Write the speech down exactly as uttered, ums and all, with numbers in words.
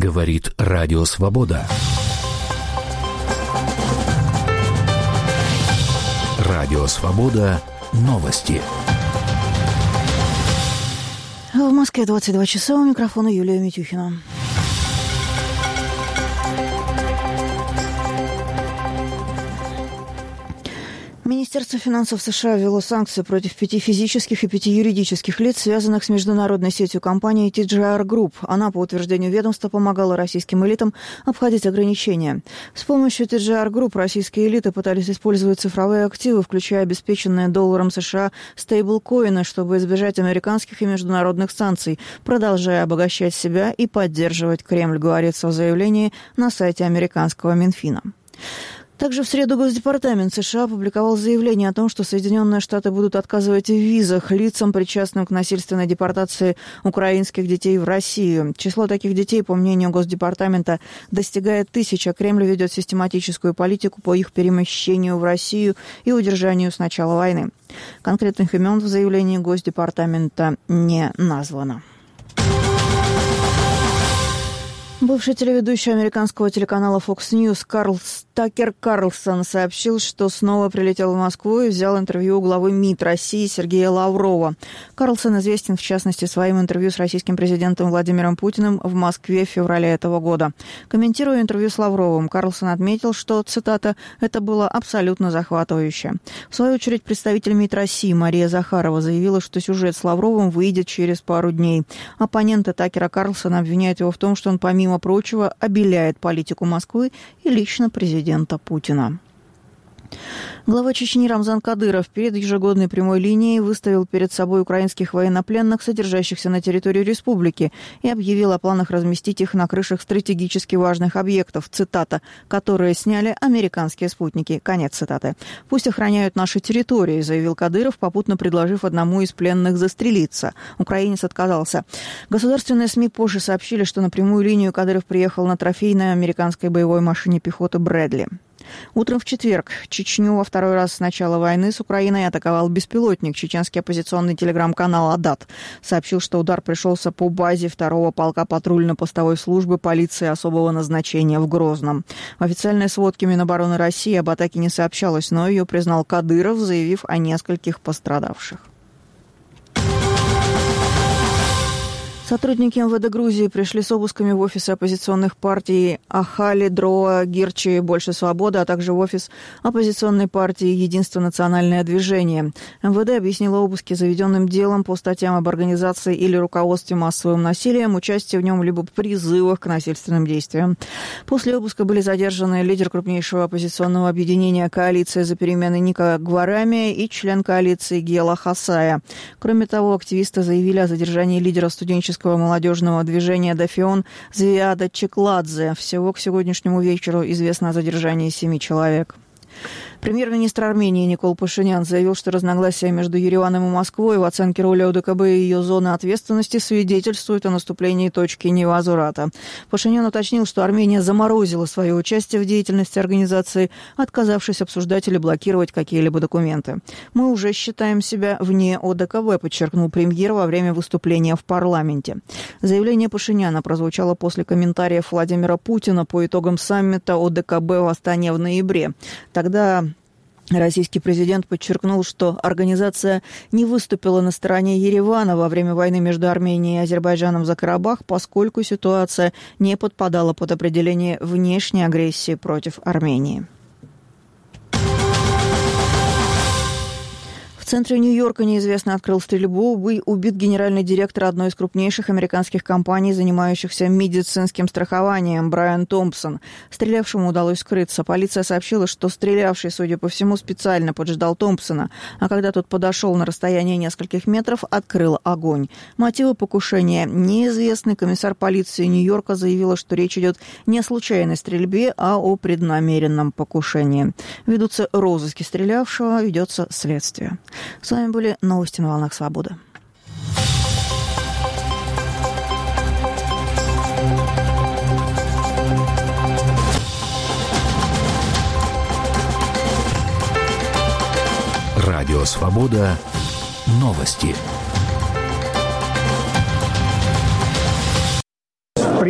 Говорит Радио Свобода. Радио Свобода. Новости. В Москве двадцать два часа. У микрофона Юлия Митюхина. Министерство финансов США ввело санкции против пяти физических и пяти юридических лиц, связанных с международной сетью компании ти джи ар Group. Она, по утверждению ведомства, помогала российским элитам обходить ограничения. С помощью ти джи ар Group российские элиты пытались использовать цифровые активы, включая обеспеченные долларом США стейблкоины, чтобы избежать американских и международных санкций, продолжая обогащать себя и поддерживать Кремль, говорится в заявлении на сайте американского Минфина. Также в среду Госдепартамент США опубликовал заявление о том, что Соединенные Штаты будут отказывать в визах лицам, причастным к насильственной депортации украинских детей в Россию. Число таких детей, по мнению Госдепартамента, достигает тысячи, а Кремль ведет систематическую политику по их перемещению в Россию и удержанию с начала войны. Конкретных имен в заявлении Госдепартамента не названо. Бывший телеведущий американского телеканала Fox News Карл Такер Карлсон сообщил, что снова прилетел в Москву и взял интервью у главы МИД России Сергея Лаврова. Карлсон известен, в частности, своим интервью с российским президентом Владимиром Путиным в Москве в феврале этого года. Комментируя интервью с Лавровым, Карлсон отметил, что, цитата, «это было абсолютно захватывающе». В свою очередь, представитель МИД России Мария Захарова заявила, что сюжет с Лавровым выйдет через пару дней. Оппоненты Такера Карлсона обвиняют его в том, что он, помимо прочего, обеляет политику Москвы и лично президента Путина. Глава Чечни Рамзан Кадыров перед ежегодной прямой линией выставил перед собой украинских военнопленных, содержащихся на территории республики, и объявил о планах разместить их на крышах стратегически важных объектов, цитата, «которые сняли американские спутники». Конец цитаты. «Пусть охраняют наши территории», заявил Кадыров, попутно предложив одному из пленных застрелиться. Украинец отказался. Государственные СМИ позже сообщили, что на прямую линию Кадыров приехал на трофейной американской боевой машине пехоты «Брэдли». Утром в четверг Чечню во второй раз с начала войны с Украиной атаковал беспилотник. Чеченский оппозиционный телеграм-канал «Адат» сообщил, что удар пришелся по базе второго полка патрульно-постовой службы полиции особого назначения в Грозном. В официальной сводке Минобороны России об атаке не сообщалось, но ее признал Кадыров, заявив о нескольких пострадавших. Сотрудники эм вэ дэ Грузии пришли с обысками в офисы оппозиционных партий Ахали, Дроа, Гирчи, Больше свободы, а также в офис оппозиционной партии Единство национальное движение. эм вэ дэ объяснило обыски заведенным делом по статьям об организации или руководстве массовым насилием, участии в нем либо призывах к насильственным действиям. После обыска были задержаны лидер крупнейшего оппозиционного объединения «Коалиция за перемены» Ника Гварами и член коалиции Гела Хасая. Кроме того, активисты заявили о задержании лидера студенческого молодежного движения «Дафион» Звиада Чекладзе. Всего к сегодняшнему вечеру известно о задержании семи человек. Премьер-министр Армении Никол Пашинян заявил, что разногласия между Ереваном и Москвой в оценке роли о дэ ка бэ и ее зоны ответственности свидетельствуют о наступлении точки невозврата. Пашинян уточнил, что Армения заморозила свое участие в деятельности организации, отказавшись обсуждать или блокировать какие-либо документы. «Мы уже считаем себя вне о дэ ка бэ», подчеркнул премьер во время выступления в парламенте. Заявление Пашиняна прозвучало после комментариев Владимира Путина по итогам саммита о дэ ка бэ в Астане в ноябре. Тогда российский президент подчеркнул, что организация не выступила на стороне Еревана во время войны между Арменией и Азербайджаном за Карабах, поскольку ситуация не подпадала под определение внешней агрессии против Армении. В центре Нью-Йорка неизвестный открыл стрельбу, убит генеральный директор одной из крупнейших американских компаний, занимающихся медицинским страхованием, Брайан Томпсон. Стрелявшему удалось скрыться. Полиция сообщила, что стрелявший, судя по всему, специально поджидал Томпсона, а когда тот подошел на расстояние нескольких метров, открыл огонь. Мотивы покушения неизвестны. Комиссар полиции Нью-Йорка заявила, что речь идет не о случайной стрельбе, а о преднамеренном покушении. Ведутся розыски стрелявшего, ведется следствие. С вами были новости на волнах свободы. Радио Свобода. Новости.